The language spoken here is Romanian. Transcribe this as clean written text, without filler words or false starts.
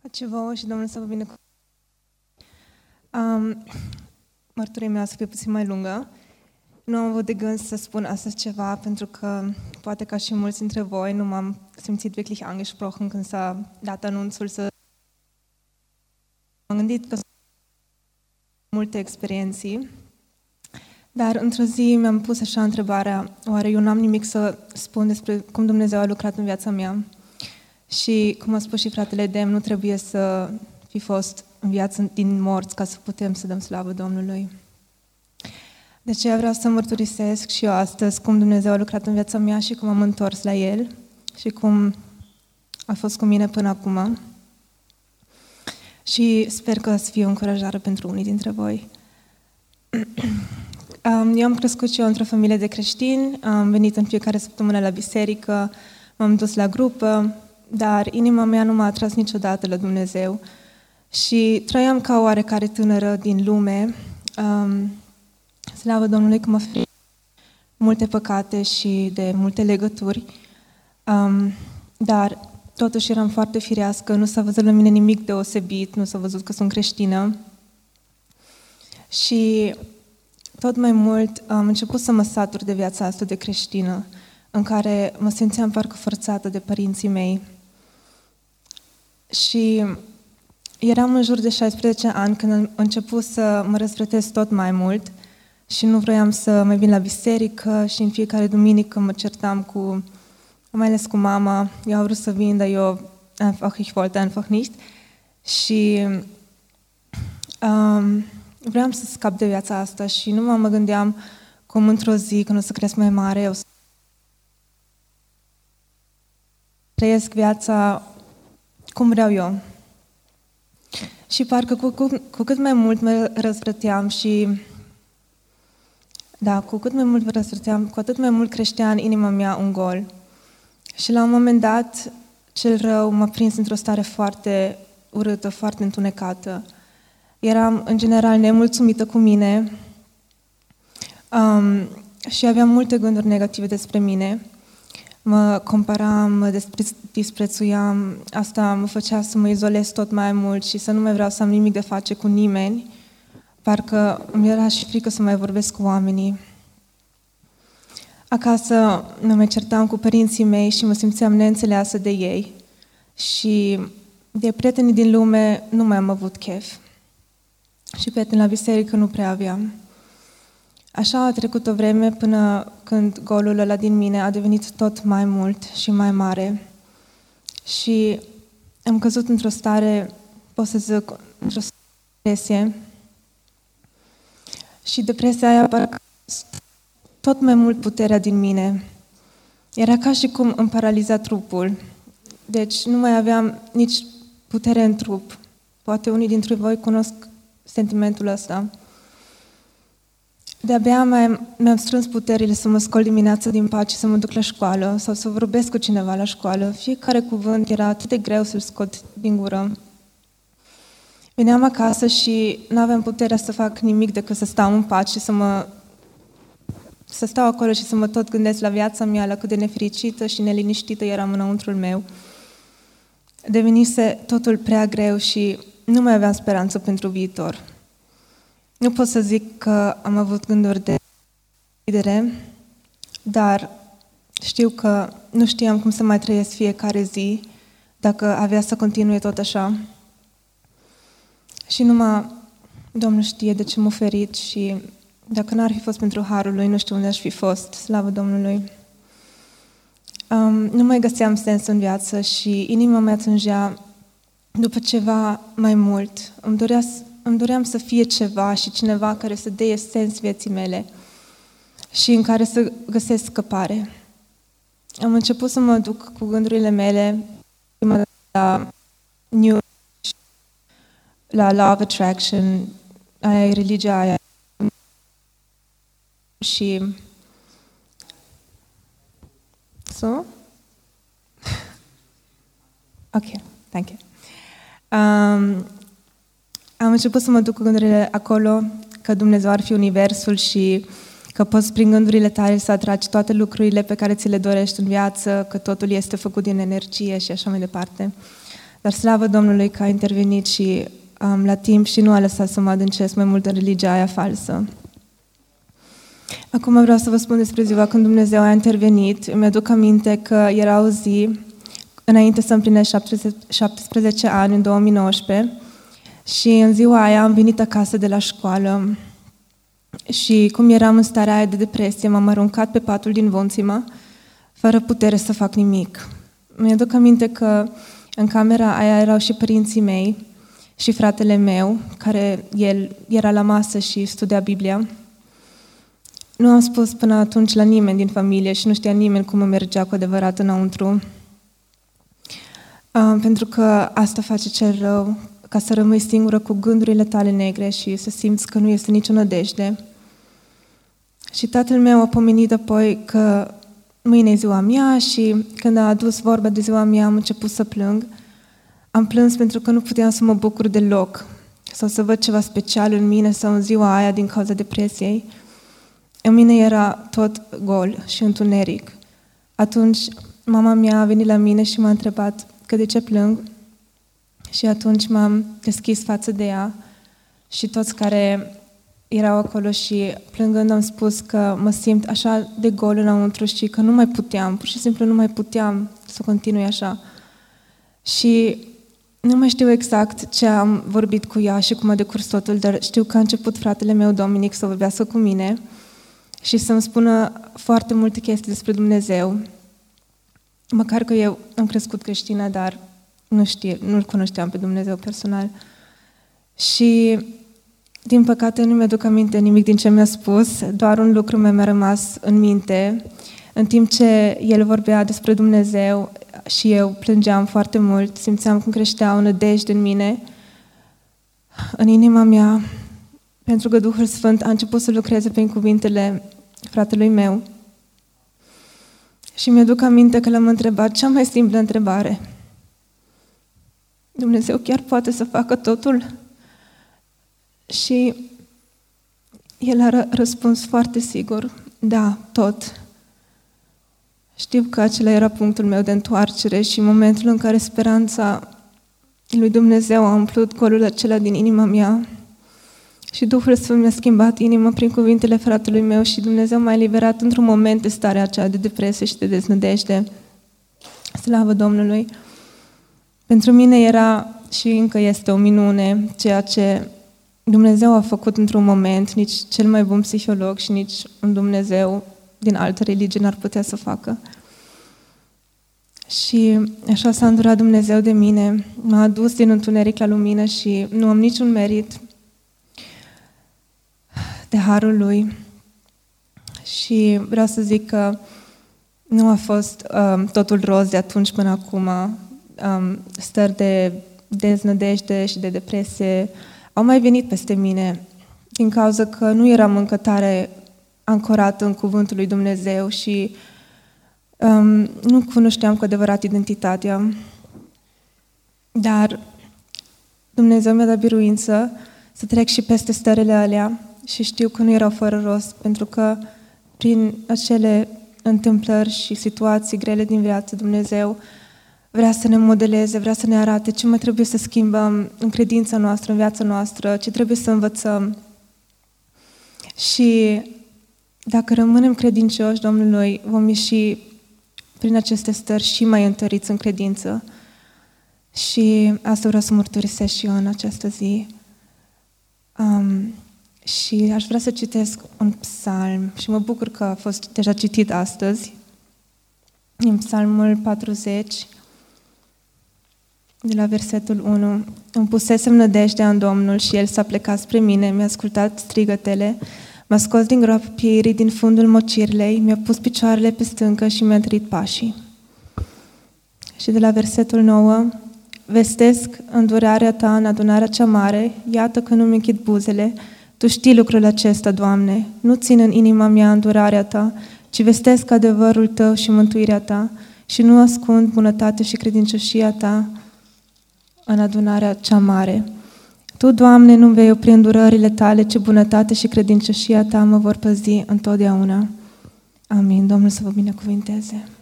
Pace vouă și Domnul să vă binecuvânteze. Mărturia mea o să fie puțin mai lungă. Nu am avut de gând să spun astăzi ceva, pentru că, poate ca și mulți dintre voi, nu m-am simțit wirklich angesprochen când s-a dat anunțul să... M-am gândit că sunt multe experienții, dar într-o zi mi-am pus așa întrebarea, oare eu n-am nimic să spun despre cum Dumnezeu a lucrat în viața mea? Și, cum a spus și fratele Dem, nu trebuie să fi fost în viață din morți ca să putem să dăm slavă Domnului. De aceea vreau să mărturisesc și eu astăzi cum Dumnezeu a lucrat în viața mea și cum am întors la El și cum a fost cu mine până acum. Și sper că să fie o încurajare pentru unii dintre voi. Eu am crescut și eu într-o familie de creștini, am venit în fiecare săptămână la biserică, m-am dus la grupă, dar inima mea nu m-a atras niciodată la Dumnezeu și trăiam ca o oarecare tânără din lume. Slavă Domnului că mă ferit multe păcate și de multe legături, dar totuși eram foarte firească, nu s-a văzut la mine nimic deosebit, nu s-a văzut că sunt creștină. Și tot mai mult am început să mă satur de viața asta de creștină, în care mă simțeam parcă forțată de părinții mei. Și eram în jur de 16 ani când am început să mă răzvrătez tot mai mult și nu vroiam să mai vin la biserică și în fiecare duminică mă certam mai ales cu mama. Eu am vrut să vin, dar ich wollte einfach nicht. Și vreau să scap de viața asta și nu mă gândeam cum într-o zi, când o să cresc mai mare, o să trăiesc viața cum vreau eu. Și parcă cu cât mai mult mă răzvrăteam cu atât mai mult creștea în inima mea un gol. Și la un moment dat, cel rău m-a prins într-o stare foarte urâtă, foarte întunecată. Eram, în general, nemulțumită cu mine și aveam multe gânduri negative despre mine. Mă comparam, mă disprețuiam, asta mă făcea să mă izolez tot mai mult și să nu mai vreau să am nimic de face cu nimeni. Parcă îmi era și frică să mai vorbesc cu oamenii. Acasă mă mai certam cu părinții mei și mă simțeam neînțeleasă de ei. Și de prietenii din lume nu mai am avut chef. Și prieteni la biserică nu prea aveam. Așa a trecut o vreme până când golul ăla din mine a devenit tot mai mult și mai mare. Și am căzut într-o stare, pot să zic, într-o stare de depresie. Și depresia aia parcă tot mai mult puterea din mine. Era ca și cum îmi paraliza trupul. Deci nu mai aveam nici putere în trup. Poate unii dintre voi cunosc sentimentul ăsta. De-abia mi-am strâns puterile să mă scol dimineața din pat și să mă duc la școală sau să vorbesc cu cineva la școală. Fiecare cuvânt era atât de greu să-l scot din gură. Veneam acasă și nu aveam puterea să fac nimic decât să stau în pat și să stau acolo și să mă tot gândesc la viața mea, la cât de nefericită și neliniștită eram înăuntrul meu. Devenise totul prea greu și nu mai aveam speranță pentru viitor. Nu pot să zic că am avut gânduri de lidere, dar știu că nu știam cum să mai trăiesc fiecare zi dacă avea să continue tot așa. Și numai Domnul știe de ce m-a ferit și dacă n-ar fi fost pentru harul Lui, nu știu unde aș fi fost, slavă Domnului. Nu mai găseam sens în viață și inima mea tângea după ceva mai mult. Îmi doream să fie ceva și cineva care să dea sens vieții mele și în care să găsesc scăpare. Am început să mă duc cu gândurile mele la New Age, la Law of Attraction, religia aia. Și Ok, thank you. Am început să mă duc cu gândurile acolo, că Dumnezeu ar fi universul și că poți prin gândurile tale să atragi toate lucrurile pe care ți le dorești în viață, că totul este făcut din energie și așa mai departe. Dar slavă Domnului că a intervenit și la timp și nu a lăsat să mă adâncesc mai mult în religia aia falsă. Acum vreau să vă spun despre ziua când Dumnezeu a intervenit. Îmi aduc aminte că era o zi înainte să împlinesc 17 ani, în 2019, și în ziua aia am venit acasă de la școală și cum eram în starea aia de depresie, m-am aruncat pe patul din Vonțima, fără putere să fac nimic. Mi-aduc aminte că în camera aia erau și părinții mei și fratele meu, care el era la masă și studia Biblia. Nu am spus până atunci la nimeni din familie și nu știa nimeni cum îmi mergea cu adevărat înăuntru. Pentru că asta face cel rău, ca să rămâi singură cu gândurile tale negre și să simți că nu este nicio nădejde. Și tatăl meu a pomenit apoi că mâine e ziua mea și când a adus vorba de ziua mea am început să plâng. Am plâns pentru că nu puteam să mă bucur deloc sau să văd ceva special în mine sau în ziua aia din cauza depresiei. În mine era tot gol și întuneric. Atunci mama mea a venit la mine și m-a întrebat că de ce plâng și atunci m-am deschis față de ea și toți care erau acolo și plângând am spus că mă simt așa de gol înăuntru și că nu mai puteam, pur și simplu nu mai puteam să continui așa. Și nu mai știu exact ce am vorbit cu ea și cum a decurs totul, dar știu că a început fratele meu, Dominic, să vorbească cu mine și să-mi spună foarte multe chestii despre Dumnezeu. Măcar că eu am crescut creștină, dar nu-L cunoșteam pe Dumnezeu personal. Și, din păcate, nu mi-aduc aminte nimic din ce mi-a spus, doar un lucru mi-a rămas în minte. În timp ce el vorbea despre Dumnezeu și eu plângeam foarte mult, simțeam cum creștea o nădejde în mine, în inima mea, pentru că Duhul Sfânt a început să lucreze prin cuvintele fratelui meu. Și mi-aduc aminte că l-am întrebat cea mai simplă întrebare. Dumnezeu chiar poate să facă totul? Și el a răspuns foarte sigur, da, tot. Știu că acela era punctul meu de întoarcere și momentul în care speranța lui Dumnezeu a umplut golul acela din inima mea și Duhul Sfânt mi-a schimbat inima prin cuvintele fratelui meu și Dumnezeu m-a eliberat într-un moment de starea aceea de depresie și de deznădejde. Slavă Domnului! Pentru mine era și încă este o minune ceea ce Dumnezeu a făcut într-un moment, nici cel mai bun psiholog și nici un Dumnezeu din altă religie n-ar putea să facă. Și așa s-a îndurat Dumnezeu de mine, m-a adus din întuneric la lumină și nu am niciun merit de harul Lui. Și vreau să zic că nu a fost totul roz de atunci până acum. Stări de deznădejde și de depresie au mai venit peste mine din cauza că nu eram încă tare ancorat în cuvântul lui Dumnezeu și nu cunoșteam cu adevărat identitatea. Dar Dumnezeu mi-a dat biruință să trec și peste stările alea și știu că nu erau fără rost, pentru că prin acele întâmplări și situații grele din viață, Dumnezeu vrea să ne modeleze, vrea să ne arate ce mai trebuie să schimbăm în credința noastră, în viața noastră, ce trebuie să învățăm. Și dacă rămânem credincioși Domnului, vom ieși prin aceste stări și mai întăriți în credință. Și asta vreau să mărturisesc și eu în această zi. Și aș vrea să citesc un psalm și mă bucur că a fost deja citit astăzi. În psalmul 40, de la versetul 1. Îmi pusesem nădejdea în Domnul și El s-a plecat spre mine, mi-a ascultat strigătele, m-a scos din groapă pieirii, din fundul mocirlei, mi-a pus picioarele pe stâncă și mi-a întărit pașii. Și de la versetul 9, vestesc îndurarea Ta în adunarea cea mare, iată că nu-mi închid buzele, Tu știi lucrul acesta, Doamne, nu țin în inima mea îndurarea Ta, ci vestesc adevărul Tău și mântuirea Ta și nu ascund bunătatea și credincioșia Ta în adunarea cea mare. Tu, Doamne, nu vei opri îndurările Tale, ci bunătate și credincioșia Ta mă vor păzi întotdeauna. Amin. Domnul să vă binecuvinteze.